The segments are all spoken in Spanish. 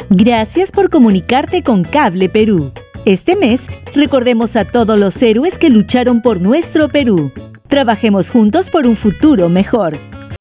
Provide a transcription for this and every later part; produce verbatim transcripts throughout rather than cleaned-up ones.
Gracias por comunicarte con Cable Perú. Este mes, recordemos a todos los héroes que lucharon por nuestro Perú. Trabajemos juntos por un futuro mejor.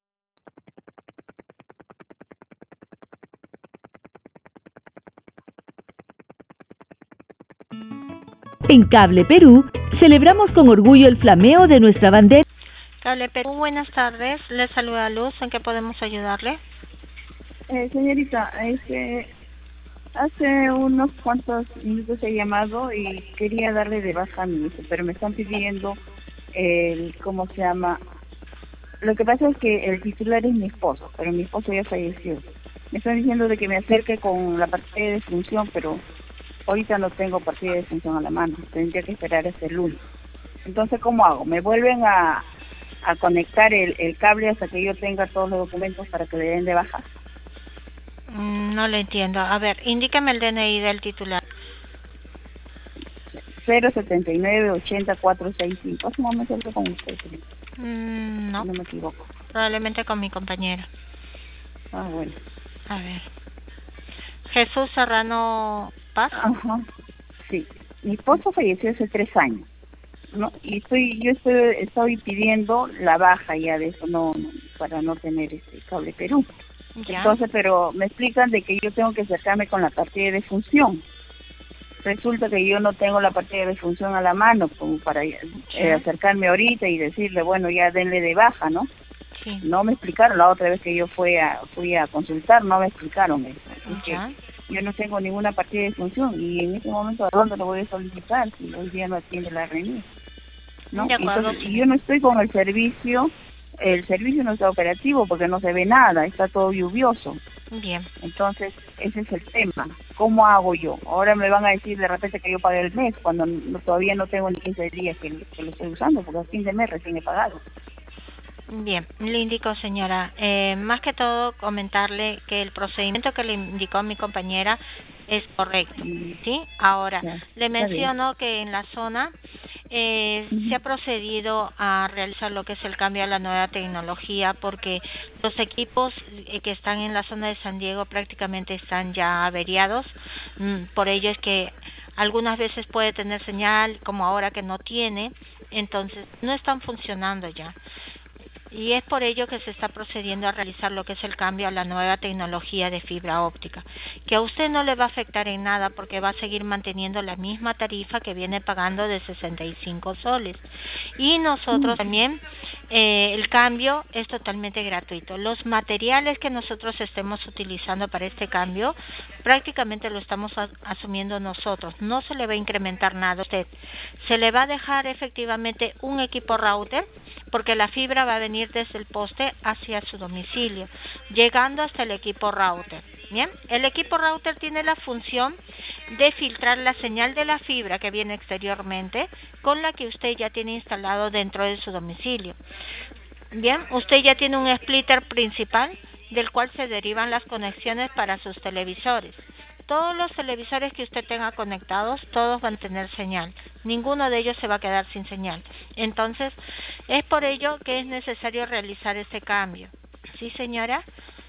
En Cable Perú, celebramos con orgullo el flameo de nuestra bandera. Cable Perú, buenas tardes. Le saluda Luz. ¿En qué podemos ayudarle? Eh, señorita, este, hace unos cuantos minutos he llamado y quería darle de baja a mi hijo, pero me están pidiendo el, ¿cómo se llama? Lo que pasa es que el titular es mi esposo, pero mi esposo ya falleció. Me están diciendo de que me acerque con la partida de defunción, pero ahorita no tengo partida de defunción a la mano, tendría que esperar hasta el lunes. Entonces, ¿cómo hago? ¿Me vuelven a, a conectar el, el cable hasta que yo tenga todos los documentos para que le den de baja? No le entiendo. A ver, indícame el D N I del titular. cero setenta y nueve ochenta cuatrocientos sesenta y cinco. Hace un momento hablé con usted, señor. Mm, no. No me equivoco. Probablemente con mi compañera. Ah, bueno. A ver. Jesús Serrano Paz. Ajá. Sí. Mi esposo falleció hace tres años. No, y estoy, yo estoy, estoy pidiendo la baja ya de eso, no, no para no tener este Cable Perú. Ya. Entonces, pero me explican de que yo tengo que acercarme con la partida de defunción. Resulta que yo no tengo la partida de defunción a la mano como para eh, acercarme ahorita y decirle, bueno, ya denle de baja, ¿no? Sí. No me explicaron la otra vez que yo fui a fui a consultar, no me explicaron eso. Es que Ya. yo no tengo ninguna partida de defunción y en este momento ¿a dónde lo voy a solicitar si hoy día no atiende la reunión? ¿No? De acuerdo, Entonces, sí. si yo no estoy con el servicio, el servicio no está operativo porque no se ve nada, está todo lluvioso. Bien. Entonces, ese es el tema. ¿Cómo hago yo? Ahora me van a decir de repente que yo pagué el mes, cuando no, todavía no tengo ni quince días que, que lo estoy usando, porque a fin de mes recién he pagado. Bien, le indico, señora, eh, más que todo comentarle que el procedimiento que le indicó mi compañera es correcto, ¿sí? Ahora, Ya, le menciono que en la zona eh, uh-huh. se ha procedido a realizar lo que es el cambio a la nueva tecnología porque los equipos eh, que están en la zona de San Diego prácticamente están ya averiados, mm, por ello es que algunas veces puede tener señal, como ahora que no tiene, entonces no están funcionando ya. Y es por ello que se está procediendo a realizar lo que es el cambio a la nueva tecnología de fibra óptica, que a usted no le va a afectar en nada porque va a seguir manteniendo la misma tarifa que viene pagando de sesenta y cinco soles. Y nosotros también, eh, el cambio es totalmente gratuito. Los materiales que nosotros estemos utilizando para este cambio, prácticamente lo estamos a- asumiendo nosotros. No se le va a incrementar nada a usted. Se le va a dejar efectivamente un equipo router, porque la fibra va a venir desde el poste hacia su domicilio, llegando hasta el equipo router. Bien, el equipo router tiene la función de filtrar la señal de la fibra que viene exteriormente con la que usted ya tiene instalado dentro de su domicilio. Bien, usted ya tiene un splitter principal del cual se derivan las conexiones para sus televisores. Todos los televisores que usted tenga conectados, todos van a tener señal. Ninguno de ellos se va a quedar sin señal. Entonces, es por ello que es necesario realizar este cambio. ¿Sí, señora?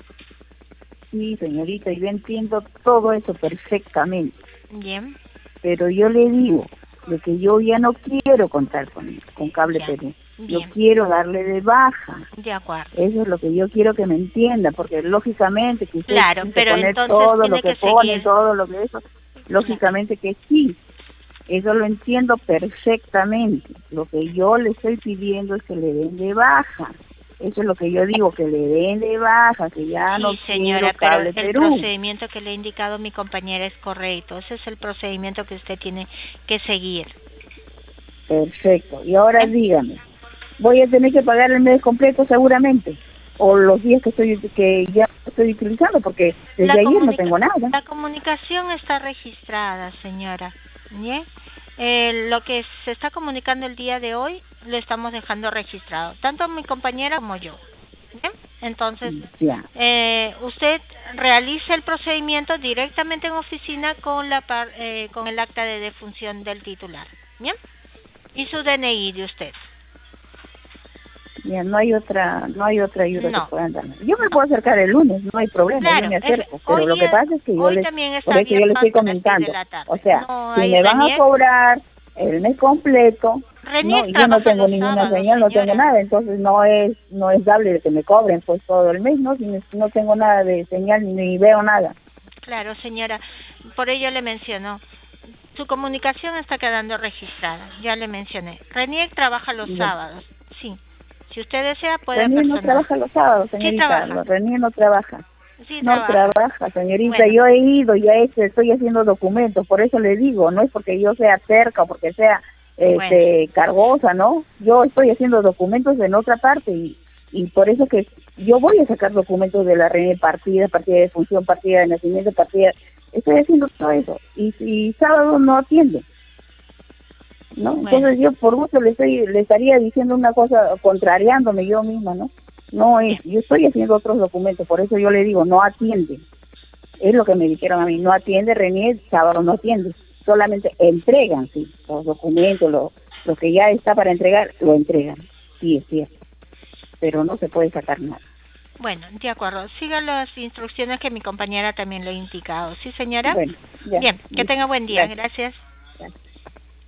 Sí, señorita, yo entiendo todo eso perfectamente. Bien. Pero yo le digo de que yo ya no quiero contar con, con Cable Ya. Perú. Bien. Yo quiero darle de baja. De acuerdo. Eso es lo que yo quiero que me entienda, porque lógicamente que usted Claro, tiene que pero poner entonces todo tiene lo que, que pone, seguir. todo lo que eso, lógicamente que sí, eso lo entiendo perfectamente. Lo que yo le estoy pidiendo es que le den de baja. Eso es lo que yo digo, que le den de baja, que ya Sí, no señora, quiero pero Cable el Perú. procedimiento que le ha indicado mi compañera es correcto. Ese es el procedimiento que usted tiene que seguir. Perfecto. Y ahora ¿Eh? dígame, ¿voy a tener que pagar el mes completo seguramente? O los días que estoy que ya estoy utilizando, porque desde La, ayer no comunica tengo nada. la comunicación está registrada, señora. ¿Bien? Eh, lo que se está comunicando el día de hoy lo estamos dejando registrado, tanto mi compañera como yo. ¿Bien? Entonces, Ya. eh, usted realiza el procedimiento directamente en oficina con la par, eh, con el acta de defunción del titular. ¿Bien? Y su D N I de usted. Ya, no hay otra, no hay otra ayuda No. que puedan dar. Yo me puedo acercar el lunes, no hay problema, Claro, yo me acerco, es- pero hoy lo que día- pasa es que yo hoy les, también está por eso yo les abierto estoy hasta las seis de comentando, la tarde. o sea, No si hay me van a Renier. cobrar el mes completo, Renier no, yo no trabaja tengo los ninguna sábados, señal, no tengo señora. nada, entonces no es, no es dable de que me cobren pues todo el mes, no, si no no tengo nada de señal ni veo nada. Claro, señora, por ello le menciono. Su comunicación está quedando registrada, ya le mencioné. Renier trabaja los Ya. sábados, sí. Si usted desea, puede Renier no personar. trabaja los sábados, Sí señorita, trabaja, Renier no trabaja. sí No trabaja. trabaja, señorita. Bueno. Yo he ido, ya he- estoy haciendo documentos, por eso le digo, no es porque yo sea cerca o porque sea este, cargosa, ¿no? Yo estoy haciendo documentos en otra parte y, y por eso que yo voy a sacar documentos de la red, partida, partida de función, partida de nacimiento, partida. Estoy haciendo todo eso y, y sábado no atiende, ¿no? Bueno. Entonces yo por gusto le estoy le estaría diciendo una cosa contrariándome yo misma, ¿no? No es, yo estoy haciendo otros documentos, por eso yo le digo, no atiende. Es lo que me dijeron a mí, no atiende Renier, sábado no atiende. Solamente entregan, sí, los documentos, lo, lo que ya está para entregar, lo entregan. Sí, es cierto. Pero no se puede sacar nada. Bueno, de acuerdo. Siga las instrucciones que mi compañera también le ha indicado. ¿Sí, señora? Bueno, ya. Bien, que tenga buen día. Gracias. Gracias.